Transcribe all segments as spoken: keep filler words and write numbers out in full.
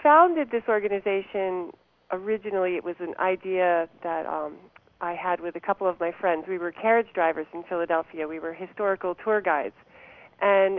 founded this organization, originally it was an idea that um, I had with a couple of my friends. We were carriage drivers in Philadelphia. We were historical tour guides. And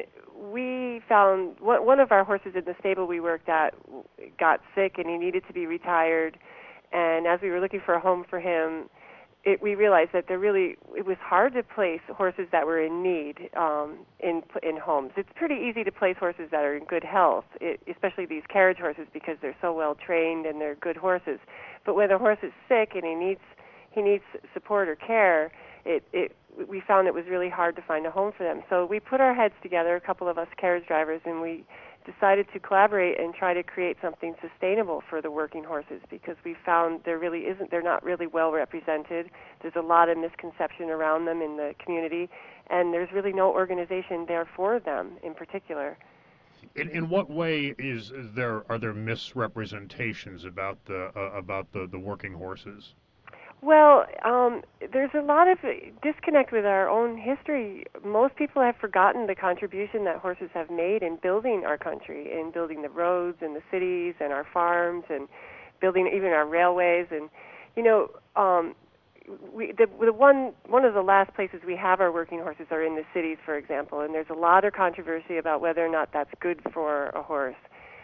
we found one one of our horses in the stable we worked at got sick and he needed to be retired. And as we were looking for a home for him, it, we realized that there really it was hard to place horses that were in need um, in in homes. It's pretty easy to place horses that are in good health, it, especially these carriage horses because they're so well trained and they're good horses. But when a horse is sick and he needs he needs support or care, it, it we found it was really hard to find a home for them. So we put our heads together, a couple of us carriage drivers, and we decided to collaborate and try to create something sustainable for the working horses because we found there really isn't, they're not really well represented. There's a lot of misconception around them in the community, and there's really no organization there for them in particular. In, in what way is, is there are there misrepresentations about the uh, about the, the working horses? Well, um, there's a lot of disconnect with our own history. Most people have forgotten the contribution that horses have made in building our country, in building the roads and the cities and our farms and building even our railways. And, you know, um, we, the, the one one of the last places we have our working horses are in the cities, for example, and there's a lot of controversy about whether or not that's good for a horse.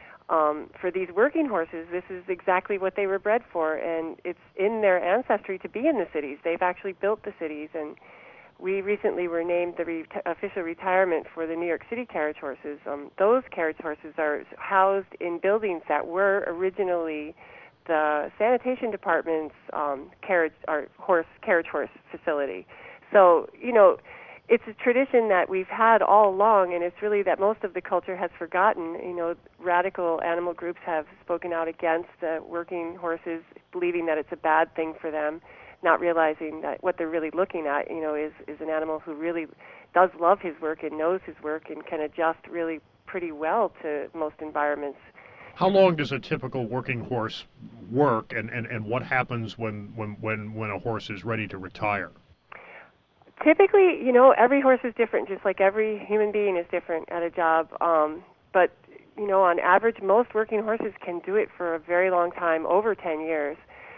Um, for these working horses, this is exactly what they were bred for, and it's in their ancestry to be in the cities. They've actually built the cities, and we recently were named the re- official retirement for the New York City carriage horses. Um, those carriage horses are housed in buildings that were originally the sanitation department's um, carriage or horse carriage horse facility. So, you know, it's a tradition that we've had all along, and it's really that most of the culture has forgotten. You know, radical animal groups have spoken out against uh, working horses, believing that it's a bad thing for them, not realizing that what they're really looking at, you know, is, is an animal who really does love his work and knows his work and can adjust really pretty well to most environments. How long does a typical working horse work, and, and, and what happens when, when, when, when a horse is ready to retire? Typically, you know, every horse is different, just like every human being is different at a job. Um, but, you know, on average, most working horses can do it for a very long time, over ten years,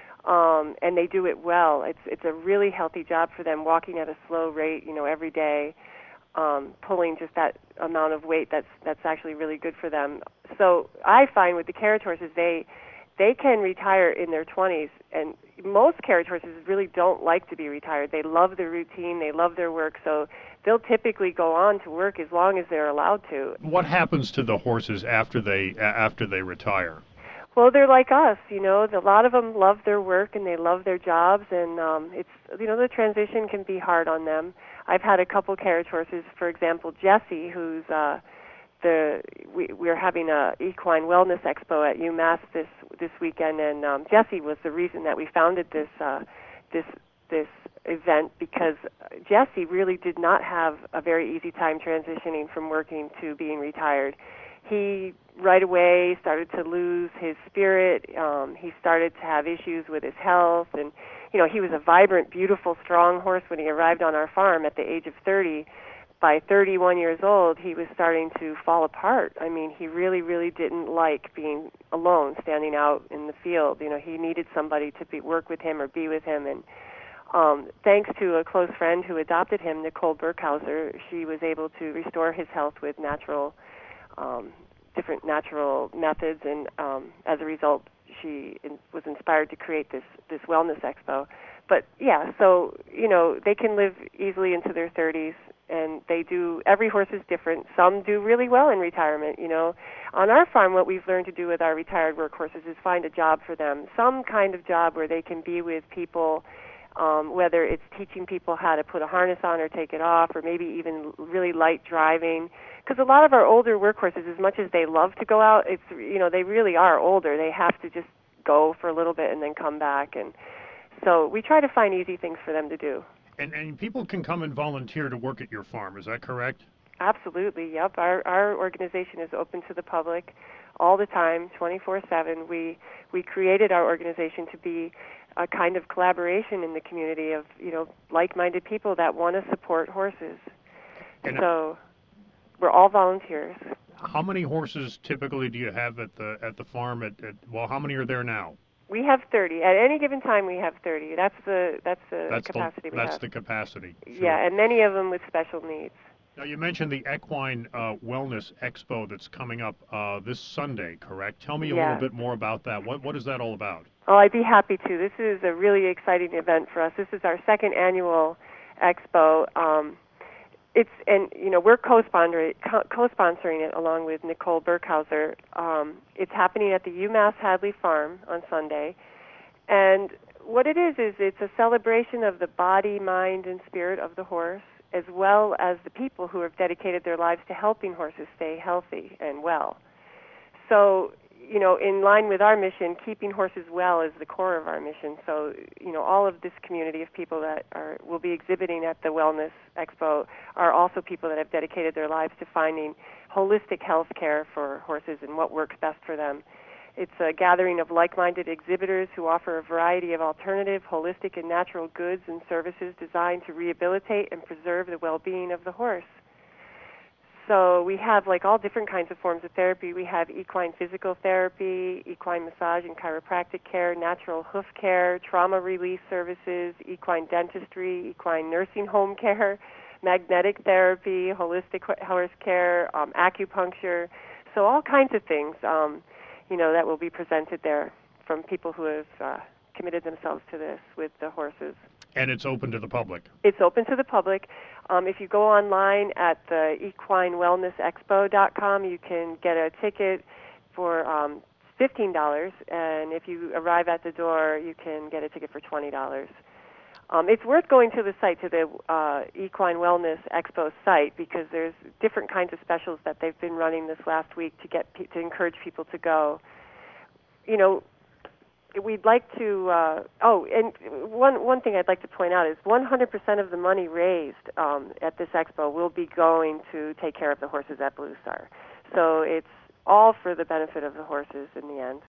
um, and they do it well. It's it's a really healthy job for them, walking at a slow rate, you know, every day, um, pulling just that amount of weight that's that's actually really good for them. So I find with the carriage horses, they they can retire in their twenties, and most carriage horses really don't like to be retired. They love the routine, they love their work, so they'll typically go on to work as long as they're allowed to. What happens to the horses after they after they retire? Well, they're like us, you know. A lot of them love their work and they love their jobs, and um, it's you know the transition can be hard on them. I've had a couple carriage horses, for example, Jessie, who's uh, the we, we're having a equine wellness expo at UMass this this weekend, and um, Jessie was the reason that we founded this uh, this this event because Jessie really did not have a very easy time transitioning from working to being retired. He right away started to lose his spirit. Um, he started to have issues with his health, and you know he was a vibrant, beautiful, strong horse when he arrived on our farm at the age of thirty. By thirty-one years old, he was starting to fall apart. I mean, he really, really didn't like being alone, standing out in the field. You know, he needed somebody to be, work with him or be with him. And um, thanks to a close friend who adopted him, Nicole Burkhauser, she was able to restore his health with natural, um, different natural methods. And um, as a result, she in, was inspired to create this this wellness expo. But yeah, so you know, they can live easily into their thirties. And they do, every horse is different. Some do really well in retirement, you know. On our farm, what we've learned to do with our retired work horses is find a job for them, some kind of job where they can be with people, um, whether it's teaching people how to put a harness on or take it off, or maybe even really light driving. Because a lot of our older work horses, as much as they love to go out, it's, you know, they really are older. They have to just go for a little bit and then come back. And so we try to find easy things for them to do. And, and people can come and volunteer to work at your farm, is that correct? Absolutely, yep. Our our organization is open to the public all the time, twenty-four seven. We we created our organization to be a kind of collaboration in the community of, you know, like-minded people that want to support horses. And so we're all volunteers. how many horses typically do you have at the at the farm? At, at well, how many are there now? We have thirty. At any given time, we have thirty. That's the that's the That's capacity the, we that's have. the capacity. Sure. Yeah, and many of them with special needs. Now, you mentioned the Equine uh, Wellness Expo that's coming up uh, this Sunday, correct? Tell me a Yeah. little bit more about that. What What is that all about? Oh, I'd be happy to. This is a really exciting event for us. This is our second annual expo. Um, it's and you know we're co-sponsoring co- co-sponsoring it along with Nicole Burkhauser. Um, it's happening at the UMass Hadley Farm on Sunday, and what it is is it's a celebration of the body, mind, and spirit of the horse, as well as the people who have dedicated their lives to helping horses stay healthy and well. So, you know, in line with our mission, keeping horses well is the core of our mission. So, you know, all of this community of people that are will be exhibiting at the Wellness Expo are also people that have dedicated their lives to finding holistic health care for horses and what works best for them. It's a gathering of like-minded exhibitors who offer a variety of alternative, holistic, and natural goods and services designed to rehabilitate and preserve the well-being of the horse. So we have like all different kinds of forms of therapy. We have equine physical therapy, equine massage and chiropractic care, natural hoof care, trauma release services, equine dentistry, equine nursing home care, magnetic therapy, holistic horse care, um, acupuncture. So all kinds of things, um, you know, that will be presented there from people who have uh, committed themselves to this with the horses. And it's open to the public. It's open to the public. Um, if you go online at the equine wellness expo dot com, you can get a ticket for um, fifteen dollars, and if you arrive at the door, you can get a ticket for twenty dollars. Um, it's worth going to the site, to the uh, Equine Wellness Expo site, because there's different kinds of specials that they've been running this last week to get pe- to encourage people to go. You know, we'd like to, uh, oh, and one one thing I'd like to point out is one hundred percent of the money raised um, at this expo will be going to take care of the horses at Blue Star. So it's all for the benefit of the horses in the end.